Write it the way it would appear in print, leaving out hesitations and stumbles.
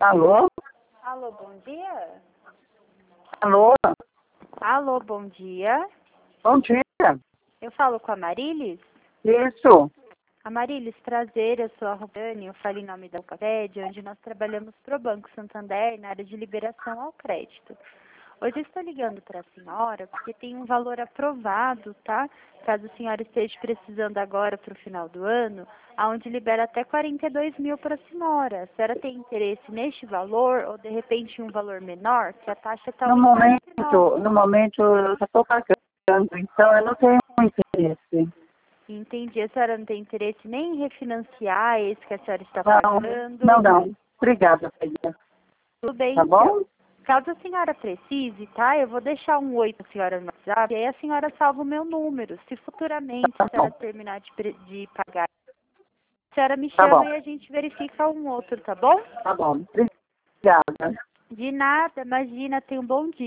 Alô? Alô, bom dia? Alô? Alô, bom dia. Bom dia. Eu falo com a Marilis? Isso. Marilis, prazer, eu sou a Rubane, eu falo em nome da Alcaped, onde nós trabalhamos para o Banco Santander na área de liberação ao crédito. Hoje eu estou ligando para a senhora porque tem um valor aprovado, tá? Caso a senhora esteja precisando agora para o final do ano, aonde libera até 42 mil para a senhora. A senhora tem interesse neste valor ou de repente em um valor menor, que a taxa está No momento eu já estou pagando, então eu não tenho interesse. Entendi. A senhora não tem interesse nem em refinanciar esse que a senhora está Não, pagando? não. Obrigada, filha. Tudo bem, Tá bom? então. Caso a senhora precise, tá? Eu vou deixar um oi para a senhora no WhatsApp, e aí a senhora salva o meu número. Se futuramente Tá a senhora bom. terminar de pagar, a senhora me Tá chama bom. e a gente verifica um outro, tá bom? Tá bom. Obrigada. De nada, imagina, tenha um bom dia.